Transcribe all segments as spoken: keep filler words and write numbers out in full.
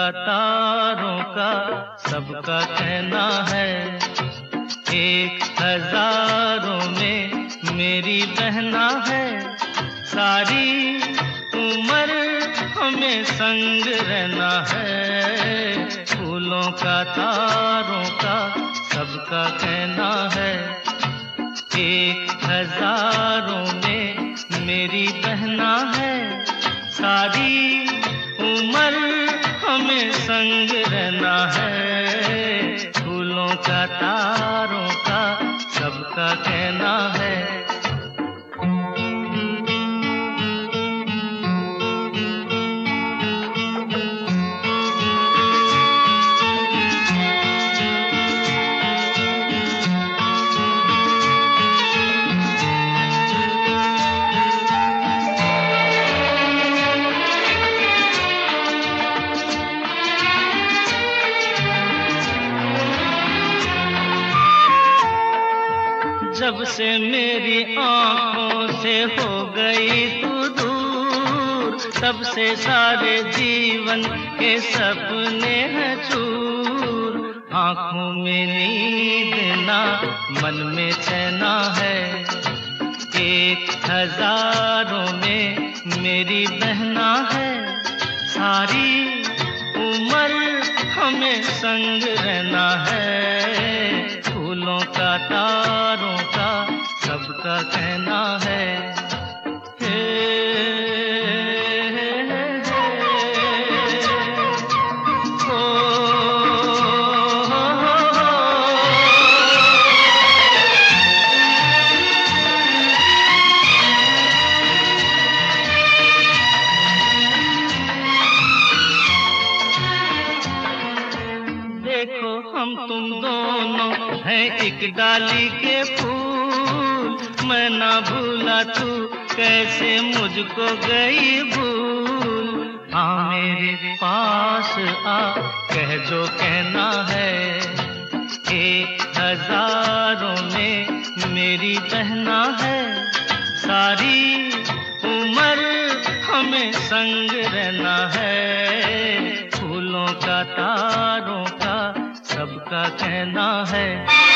का तारों का सबका कहना है, एक हजारों में मेरी बहना है। सारी उम्र हमें संग रहना है, फूलों का तारों का सबका कहना है, एक हजारों में मेरी बहना है। सारी उम्र हमें संग रहना है, फूलों का तारों का सबका कहना है। जब से मेरी आँखों से हो गई तू दूर, तब से सारे जीवन के सपने हैं चूर। आँखों में नींद ना मन में चैना है, एक हजारों में मेरी बहना है। सारी उम्र हमें संग रहना है, फूलों का तारों का सबका कहना है। हे, हे, हे, हो, हो, हो। देखो हम तुम दोनों हैं एक डाली के फूल, मैं ना भूला तू कैसे मुझको गई भूल। आ मेरे पास आ कह जो कहना है, एक हजारों में मेरी बहना है। सारी उम्र हमें संग रहना है, फूलों का तारों का सबका कहना है।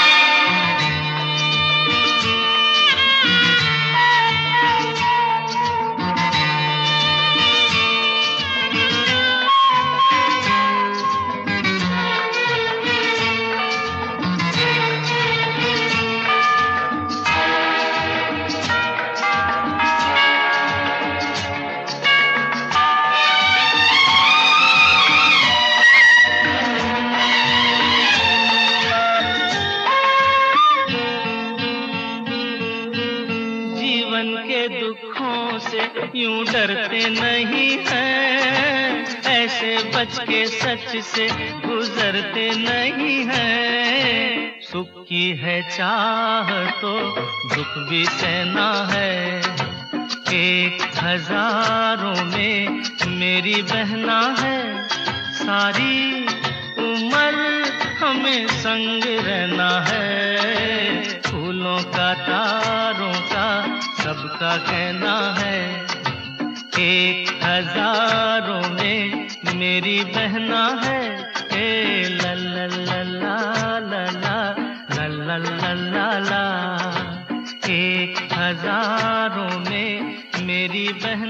के दुखों से यूं डरते नहीं हैं, ऐसे बच के सच से गुजरते नहीं हैं। सुख की है चाह तो दुख भी सहना है, एक हजारों में मेरी बहना है। सारी उम्र हमें संग रहना है, फूलों का तारों का सबका कहना है, एक हजारों में मेरी बहना है। ए ला ला ला ला ला ला ला ला ला ला, एक हजारों में मेरी बहना